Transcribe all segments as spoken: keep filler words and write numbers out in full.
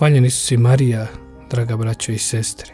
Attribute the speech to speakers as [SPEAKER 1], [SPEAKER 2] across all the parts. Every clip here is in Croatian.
[SPEAKER 1] Hvaljeni Isus i Marija, draga braćo i sestre.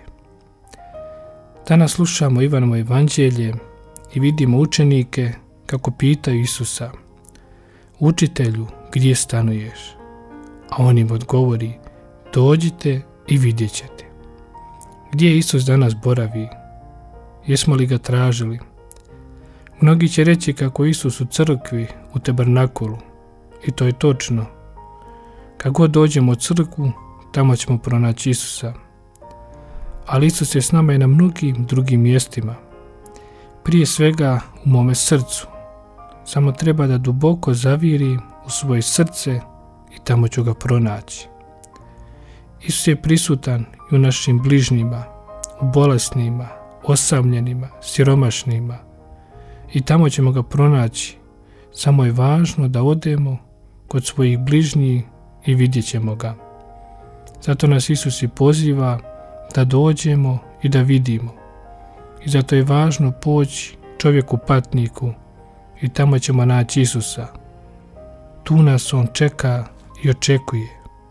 [SPEAKER 1] Danas slušamo Ivanovo evanđelje i vidimo učenike kako pitaju Isusa: Učitelju, gdje stanuješ? A on im odgovori: dođite i vidjet ćete. Gdje Isus danas boravi? Jesmo li ga tražili? Mnogi će reći kako Isus u crkvi, u tabernakulu, i to je točno. Kad god dođemo u crkvu, tamo ćemo pronaći Isusa. Ali Isus je s nama i na mnogim drugim mjestima. Prije svega u mome srcu. Samo treba da duboko zaviri u svoje srce i tamo ću ga pronaći. Isus je prisutan i u našim bližnjima, u bolesnima, osamljenima, siromašnima. I tamo ćemo ga pronaći. Samo je važno da odemo kod svojih bližnjih i vidjet ćemo ga. Zato nas Isus i poziva da dođemo i da vidimo. I zato je važno poći čovjeku patniku i tamo ćemo naći Isusa. Tu nas on čeka i očekuje.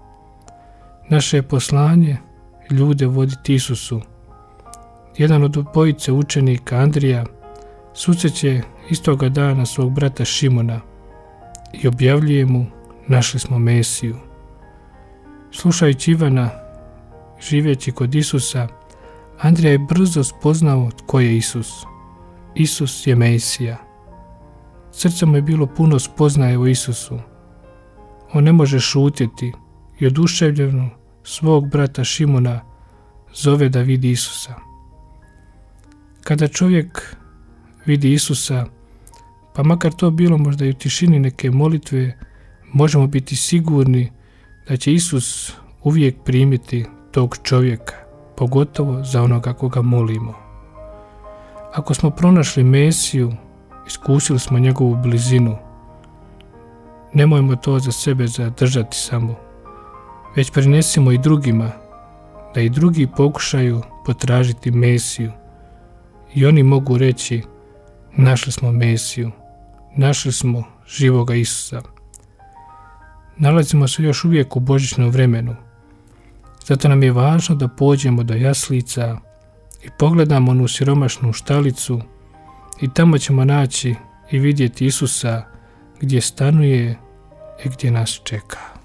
[SPEAKER 1] Naše je poslanje ljude voditi Isusu. Jedan od obojice učenika, Andrija, susreće istoga dana svog brata Šimona i objavljuje mu: našli smo Mesiju. Slušajući Ivana, živeći kod Isusa, Andrija je brzo spoznao tko je Isus. Isus je Mesija. Srce mu je bilo puno spoznaje o Isusu. On ne može šutjeti i oduševljeno svog brata Šimona zove da vidi Isusa. Kada čovjek vidi Isusa, pa makar to bilo možda i u tišini neke molitve, možemo biti sigurni da će Isus uvijek primiti tog čovjeka, pogotovo za onoga koga molimo. Ako smo pronašli Mesiju, iskusili smo njegovu blizinu, nemojmo to za sebe zadržati samo, već prinesimo i drugima, da i drugi pokušaju potražiti Mesiju. I oni mogu reći: našli smo Mesiju, našli smo živoga Isusa. Nalazimo se još uvijek u božićnom vremenu. Zato nam je važno da pođemo do jaslica i pogledamo onu siromašnu štalicu i tamo ćemo naći i vidjeti Isusa gdje stanuje i gdje nas čeka.